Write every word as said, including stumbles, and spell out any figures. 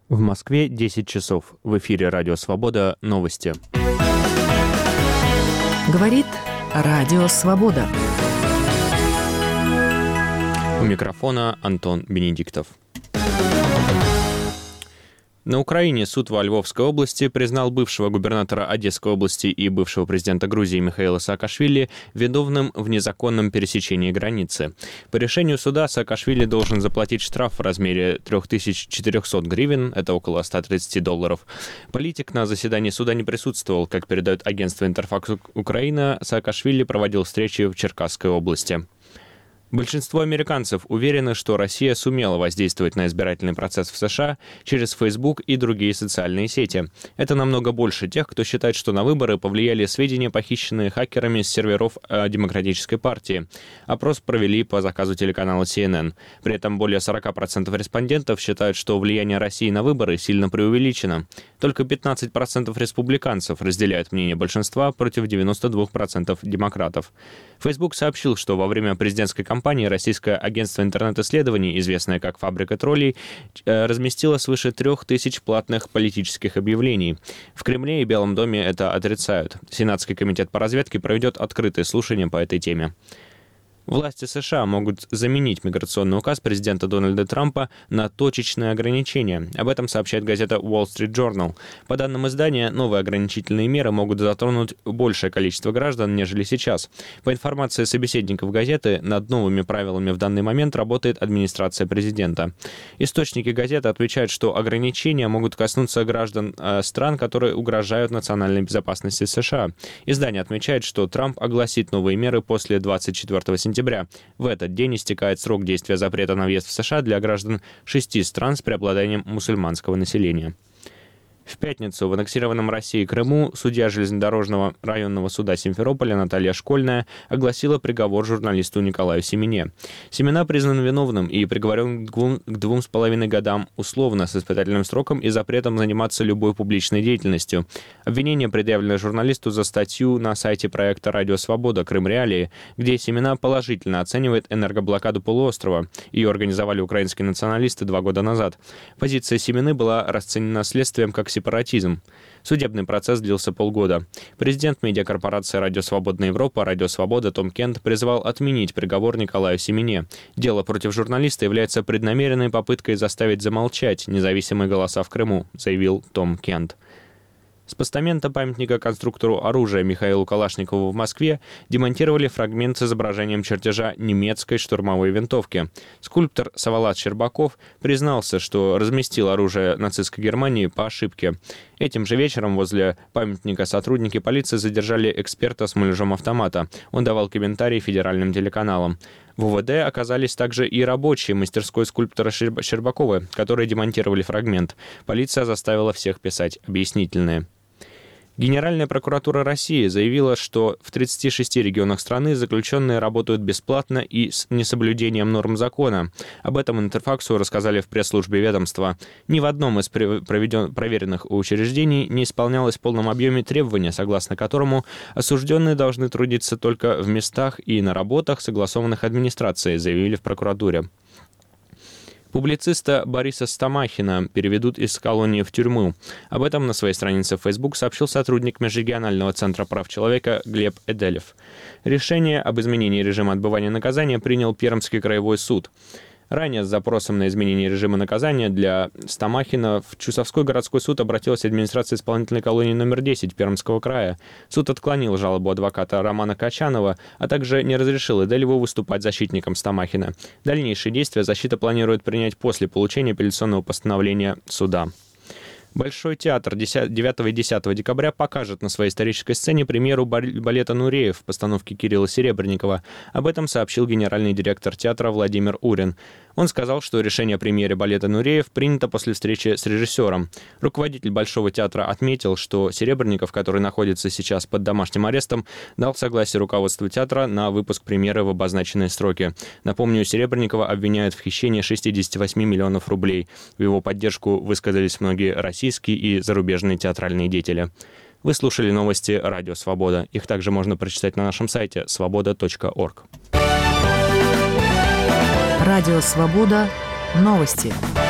В Москве десять часов. В эфире Радио Свобода. Новости. Говорит Радио Свобода. У микрофона Антон Бенедиктов. На Украине суд во Львовской области признал бывшего губернатора Одесской области и бывшего президента Грузии Михаила Саакашвили виновным в незаконном пересечении границы. По решению суда Саакашвили должен заплатить штраф в размере три тысячи четыреста гривен, это около сто тридцать долларов. Политик на заседании суда не присутствовал. Как передает агентство «Интерфакс Украина», Саакашвили проводил встречи в Черкасской области. Большинство американцев уверены, что Россия сумела воздействовать на избирательный процесс в США через Facebook и другие социальные сети. Это намного больше тех, кто считает, что на выборы повлияли сведения, похищенные хакерами с серверов Демократической партии. Опрос провели по заказу телеканала си эн эн. При этом более сорок процентов респондентов считают, что влияние России на выборы сильно преувеличено. Только пятнадцать процентов республиканцев разделяют мнение большинства против девяноста двух процентов демократов. Facebook сообщил, что во время президентской кампании российское агентство интернет-исследований, известное как «Фабрика троллей», разместило свыше трех тысяч платных политических объявлений. В Кремле и Белом доме это отрицают. Сенатский комитет по разведке проведет открытые слушания по этой теме. Власти США могут заменить миграционный указ президента Дональда Трампа на точечные ограничения. Об этом сообщает газета Wall Street Journal. По данным издания, новые ограничительные меры могут затронуть большее количество граждан, нежели сейчас. По информации собеседников газеты, над новыми правилами в данный момент работает администрация президента. Источники газеты отмечают, что ограничения могут коснуться граждан э, стран, которые угрожают национальной безопасности США. Издание отмечает, что Трамп огласит новые меры после двадцать четвёртого сентября. В этот день истекает срок действия запрета на въезд в США для граждан шести стран с преобладанием мусульманского населения. В пятницу в аннексированном Россией Крыму судья железнодорожного районного суда Симферополя Наталья Школьная огласила приговор журналисту Николаю Семене. Семена признан виновным и приговорен к двум, к двум с половиной годам условно с испытательным сроком и запретом заниматься любой публичной деятельностью. Обвинение предъявлено журналисту за статью на сайте проекта «Радио Свобода. Крым Реалии», где Семена положительно оценивает энергоблокаду полуострова. Ее организовали украинские националисты два года назад. Позиция Семены была расценена следствием как сепаратизм. Судебный процесс длился полгода. Президент медиакорпорации «Радио Свободная Европа» «Радио Свобода» Том Кент призвал отменить приговор Николаю Семене. Дело против журналиста является преднамеренной попыткой заставить замолчать независимые голоса в Крыму, заявил Том Кент. С постамента памятника конструктору оружия Михаилу Калашникову в Москве демонтировали фрагмент с изображением чертежа немецкой штурмовой винтовки. Скульптор Саволат Щербаков признался, что разместил оружие нацистской Германии по ошибке. Этим же вечером возле памятника сотрудники полиции задержали эксперта с муляжом автомата. Он давал комментарии федеральным телеканалам. В УВД оказались также и рабочие мастерской скульптора Щербакова, которые демонтировали фрагмент. Полиция заставила всех писать объяснительные. Генеральная прокуратура России заявила, что в тридцати шести регионах страны заключенные работают бесплатно и с несоблюдением норм закона. Об этом Интерфаксу рассказали в пресс-службе ведомства. Ни в одном из проведен... проверенных учреждений не исполнялось в полном объеме требования, согласно которому осужденные должны трудиться только в местах и на работах, согласованных администрацией, заявили в прокуратуре. Публициста Бориса Стамахина переведут из колонии в тюрьму. Об этом на своей странице в Facebook сообщил сотрудник Межрегионального центра прав человека Глеб Эделев. Решение об изменении режима отбывания наказания принял Пермский краевой суд. Ранее с запросом на изменение режима наказания для Стамахина в Чусовской городской суд обратилась администрация исполнительной колонии номер десять Пермского края. Суд отклонил жалобу адвоката Романа Качанова, а также не разрешил Эделеву выступать защитником Стамахина. Дальнейшие действия защита планирует принять после получения апелляционного постановления суда. Большой театр девятого и десятого декабря покажет на своей исторической сцене премьеру балета «Нуреев» в постановке Кирилла Серебренникова. Об этом сообщил генеральный директор театра Владимир Урин. Он сказал, что решение о премьере балета «Нуреев» принято после встречи с режиссером. Руководитель Большого театра отметил, что Серебренников, который находится сейчас под домашним арестом, дал согласие руководству театра на выпуск премьеры в обозначенные сроки. Напомню, Серебренникова обвиняют в хищении шестидесяти восьми миллионов рублей. В его поддержку высказались многие российские и зарубежные театральные деятели. Вы слушали новости «Радио Свобода». Их также можно прочитать на нашем сайте свобода точка орг. Радио Свобода. Новости.